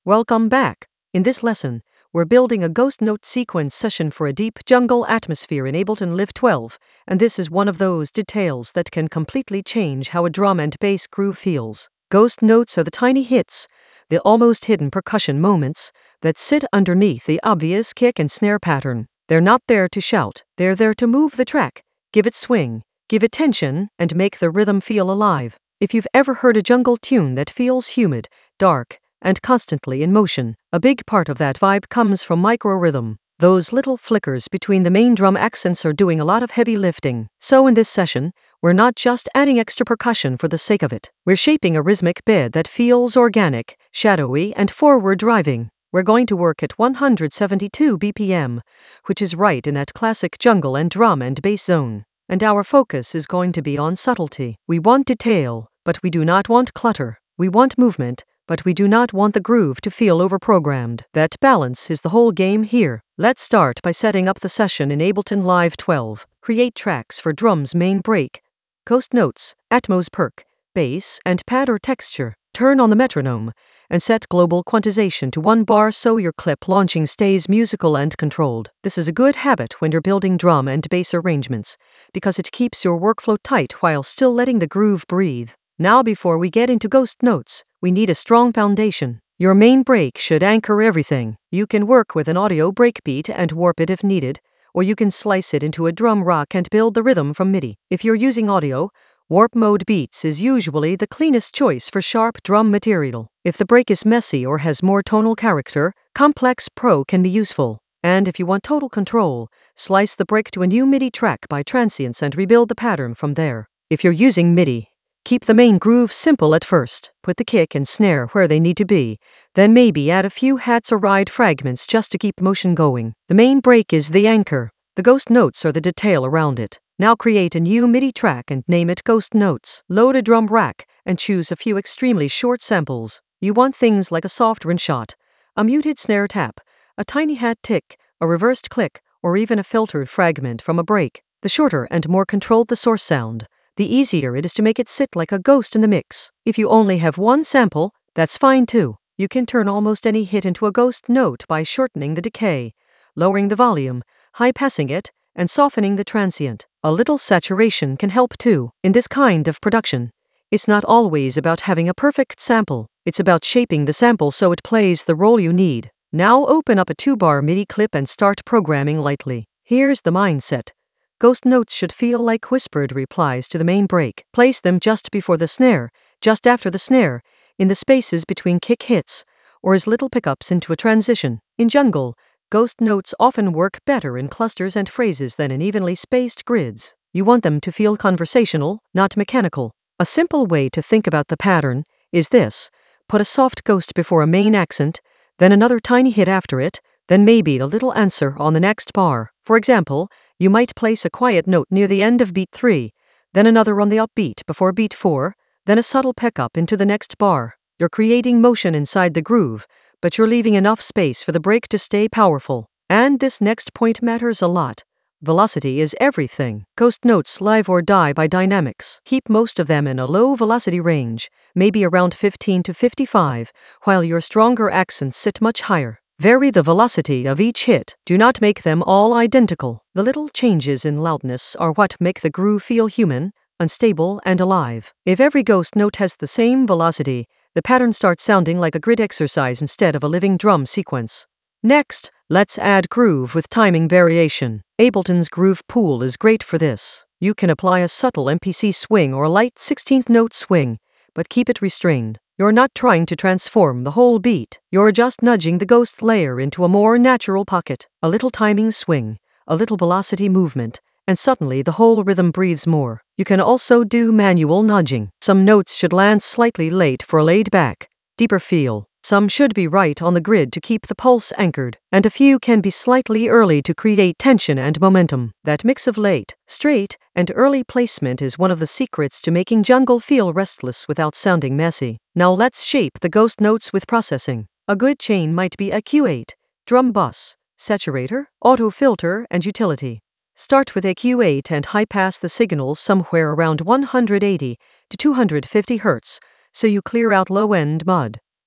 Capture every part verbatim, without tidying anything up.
Welcome back. In this lesson, we're building a ghost note sequence session for a deep jungle atmosphere in Ableton Live twelve, and this is one of those details that can completely change how a drum and bass groove feels. Ghost notes are the tiny hits, the almost hidden percussion moments that sit underneath the obvious kick and snare pattern. They're not there to shout, they're there to move the track, give it swing, give it tension, and make the rhythm feel alive. If you've ever heard a jungle tune that feels humid, dark, and constantly in motion, a big part of that vibe comes from micro-rhythm. Those little flickers between the main drum accents are doing a lot of heavy lifting. So in this session, we're not just adding extra percussion for the sake of it. We're shaping a rhythmic bed that feels organic, shadowy, and forward-driving. We're going to work at one hundred seventy-two B P M, which is right in that classic jungle and drum and bass zone. And our focus is going to be on subtlety. We want detail, but we do not want clutter. We want movement, but we do not want the groove to feel overprogrammed. That balance is the whole game here. Let's start by setting up the session in Ableton Live twelve. Create tracks for drums main break, ghost notes, Atmos perk, bass, and pad or texture. Turn on the metronome and set global quantization to one bar so your clip launching stays musical and controlled. This is a good habit when you're building drum and bass arrangements, because it keeps your workflow tight while still letting the groove breathe. Now before we get into ghost notes, we need a strong foundation. Your main break should anchor everything. You can work with an audio breakbeat and warp it if needed, or you can slice it into a drum rock and build the rhythm from MIDI. If you're using audio, warp mode beats is usually the cleanest choice for sharp drum material. If the break is messy or has more tonal character, Complex Pro can be useful. And if you want total control, slice the break to a new MIDI track by transients and rebuild the pattern from there. If you're using MIDI, keep the main groove simple at first. Put the kick and snare where they need to be, then maybe add a few hats or ride fragments just to keep motion going. The main break is the anchor. The ghost notes are the detail around it. Now create a new MIDI track and name it Ghost Notes. Load a drum rack and choose a few extremely short samples. You want things like a soft rin shot, a muted snare tap, a tiny hat tick, a reversed click, or even a filtered fragment from a break. The shorter and more controlled the source sound, the easier it is to make it sit like a ghost in the mix. If you only have one sample, that's fine too. You can turn almost any hit into a ghost note by shortening the decay, lowering the volume, high-passing it, and softening the transient. A little saturation can help too. In this kind of production, it's not always about having a perfect sample. It's about shaping the sample so it plays the role you need. Now open up a two-bar MIDI clip and start programming lightly. Here's the mindset. Ghost notes should feel like whispered replies to the main break. Place them just before the snare, just after the snare, in the spaces between kick hits, or as little pickups into a transition. In jungle, ghost notes often work better in clusters and phrases than in evenly spaced grids. You want them to feel conversational, not mechanical. A simple way to think about the pattern is this. Put a soft ghost before a main accent, then another tiny hit after it, then maybe a little answer on the next bar. For example, you might place a quiet note near the end of beat three, then another on the upbeat before beat four, then a subtle pickup into the next bar. You're creating motion inside the groove, but you're leaving enough space for the break to stay powerful. And this next point matters a lot. Velocity is everything. Ghost notes live or die by dynamics. Keep most of them in a low velocity range, maybe around fifteen to fifty-five, while your stronger accents sit much higher. Vary the velocity of each hit. Do not make them all identical. The little changes in loudness are what make the groove feel human, unstable, and alive. If every ghost note has the same velocity, the pattern starts sounding like a grid exercise instead of a living drum sequence. Next, let's add groove with timing variation. Ableton's Groove Pool is great for this. You can apply a subtle M P C swing or a light sixteenth note swing, but keep it restrained. You're not trying to transform the whole beat. You're just nudging the ghost layer into a more natural pocket. A little timing swing, a little velocity movement, and suddenly the whole rhythm breathes more. You can also do manual nudging. Some notes should land slightly late for a laid-back, deeper feel. Some should be right on the grid to keep the pulse anchored, and a few can be slightly early to create tension and momentum. That mix of late, straight, and early placement is one of the secrets to making jungle feel restless without sounding messy. Now let's shape the ghost notes with processing. A good chain might be a Q eight, drum bus, saturator, auto filter, and utility. Start with a Q eight and high-pass the signals somewhere around one hundred eighty to two hundred fifty hertz, so you clear out low-end mud.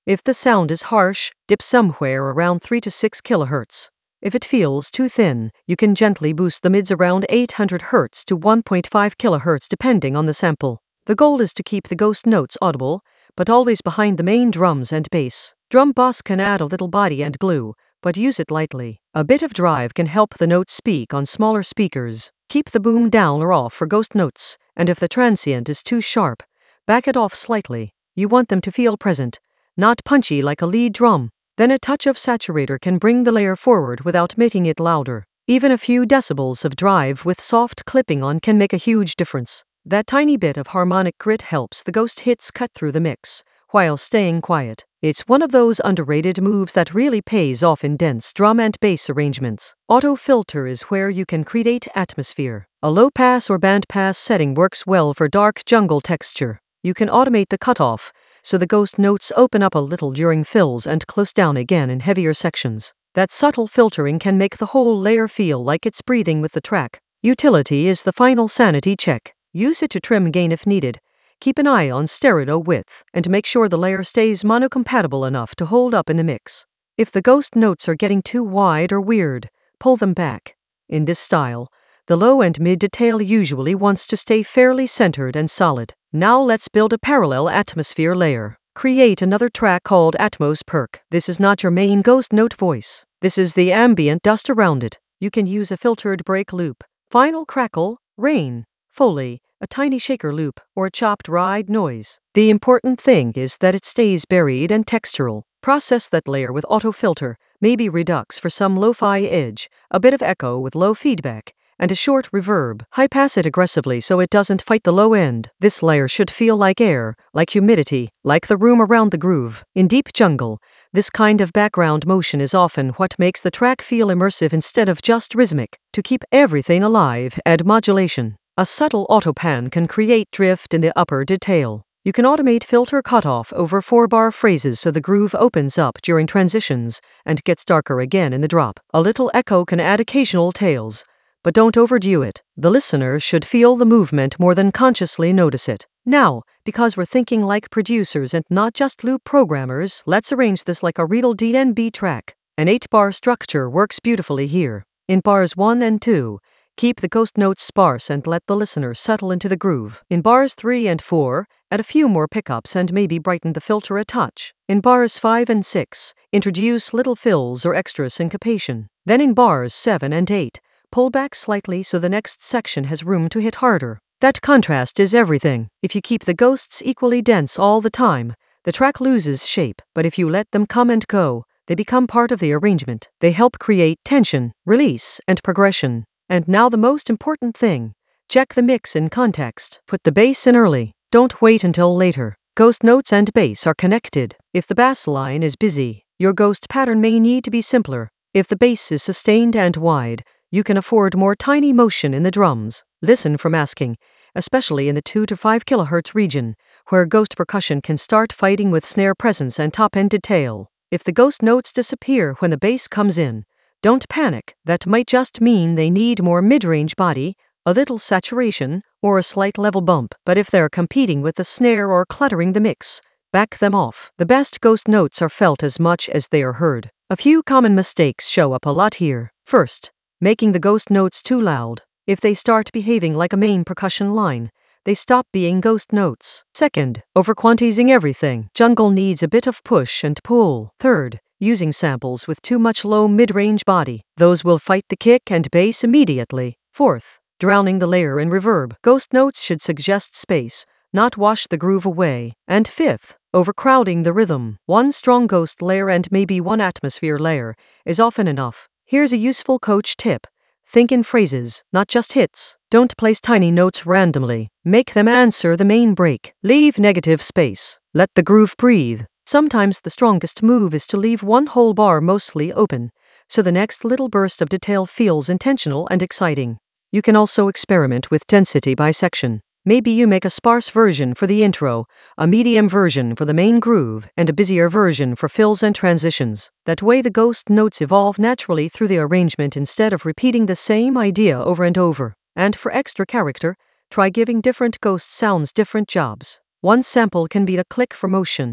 If the sound is harsh, dip somewhere around three to six kilohertz. If it feels too thin, you can gently boost the mids around eight hundred hertz to one point five kilohertz depending on the sample. The goal is to keep the ghost notes audible, but always behind the main drums and bass. Drum boss can add a little body and glue, but use it lightly. A bit of drive can help the notes speak on smaller speakers. Keep the boom down or off for ghost notes, and if the transient is too sharp, back it off slightly. You want them to feel present, not punchy like a lead drum. Then a touch of saturator can bring the layer forward without making it louder. Even a few decibels of drive with soft clipping on can make a huge difference. That tiny bit of harmonic grit helps the ghost hits cut through the mix, while staying quiet. It's one of those underrated moves that really pays off in dense drum and bass arrangements. Auto filter is where you can create atmosphere. A low pass or band pass setting works well for dark jungle texture. You can automate the cutoff, so the ghost notes open up a little during fills and close down again in heavier sections. That subtle filtering can make the whole layer feel like it's breathing with the track. Utility is the final sanity check. Use it to trim gain if needed. Keep an eye on stereo width, and make sure the layer stays monocompatible enough to hold up in the mix. If the ghost notes are getting too wide or weird, pull them back. In this style, the low and mid detail usually wants to stay fairly centered and solid. Now let's build a parallel atmosphere layer. Create another track called Atmos Perk. This is not your main ghost note voice. This is the ambient dust around it. You can use a filtered break loop, final crackle, rain, Foley, a tiny shaker loop, or a chopped ride noise. The important thing is that it stays buried and textural. Process that layer with auto filter, maybe Redux for some lo-fi edge, a bit of echo with low feedback, and a short reverb. High pass it aggressively so it doesn't fight the low end. This layer should feel like air, like humidity, like the room around the groove. In deep jungle, this kind of background motion is often what makes the track feel immersive instead of just rhythmic. To keep everything alive, add modulation. A subtle auto pan can create drift in the upper detail. You can automate filter cutoff over four-bar phrases so the groove opens up during transitions and gets darker again in the drop. A little echo can add occasional tails, but don't overdo it. The listener should feel the movement more than consciously notice it. Now, because we're thinking like producers and not just loop programmers, let's arrange this like a real D N B track. An eight-bar structure works beautifully here. In bars one and two, keep the ghost notes sparse and let the listener settle into the groove. In bars three and four, add a few more pickups and maybe brighten the filter a touch. In bars five and six, introduce little fills or extra syncopation. Then in bars seven and eight, pull back slightly so the next section has room to hit harder. That contrast is everything. If you keep the ghosts equally dense all the time, the track loses shape, but if you let them come and go, they become part of the arrangement. They help create tension, release, and progression. And now the most important thing, check the mix in context. Put the bass in early, don't wait until later. Ghost notes and bass are connected. If the bass line is busy, your ghost pattern may need to be simpler. If the bass is sustained and wide, you can afford more tiny motion in the drums. Listen for masking, especially in the two to five kilohertz region, where ghost percussion can start fighting with snare presence and top-end detail. If the ghost notes disappear when the bass comes in, don't panic. That might just mean they need more mid-range body, a little saturation, or a slight level bump. But if they're competing with the snare or cluttering the mix, back them off. The best ghost notes are felt as much as they are heard. A few common mistakes show up a lot here. First, making the ghost notes too loud. If they start behaving like a main percussion line, they stop being ghost notes. Second, over-quantizing everything. Jungle needs a bit of push and pull. Third, using samples with too much low mid-range body. Those will fight the kick and bass immediately. Fourth, drowning the layer in reverb. Ghost notes should suggest space, not wash the groove away. And fifth, overcrowding the rhythm. One strong ghost layer and maybe one atmosphere layer is often enough. Here's a useful coach tip. Think in phrases, not just hits. Don't place tiny notes randomly. Make them answer the main break. Leave negative space. Let the groove breathe. Sometimes the strongest move is to leave one whole bar mostly open, so the next little burst of detail feels intentional and exciting. You can also experiment with density by section. Maybe you make a sparse version for the intro, a medium version for the main groove, and a busier version for fills and transitions. That way the ghost notes evolve naturally through the arrangement instead of repeating the same idea over and over. And for extra character, try giving different ghost sounds different jobs. One sample can be a click for motion,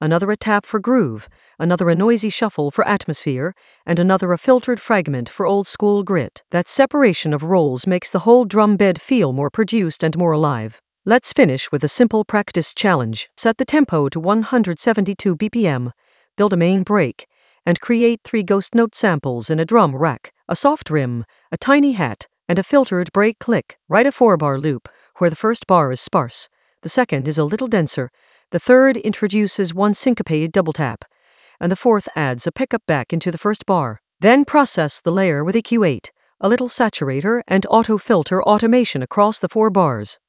another a tap for groove, another a noisy shuffle for atmosphere, and another a filtered fragment for old school grit. That separation of roles makes the whole drum bed feel more produced and more alive. Let's finish with a simple practice challenge. Set the tempo to one hundred seventy-two B P M, build a main break, and create three ghost note samples in a drum rack, a soft rim, a tiny hat, and a filtered break click. Write a four-bar loop, where the first bar is sparse, the second is a little denser, the third introduces one syncopated double tap, and the fourth adds a pickup back into the first bar. Then process the layer with E Q eight, a little saturator, and auto-filter automation across the four bars.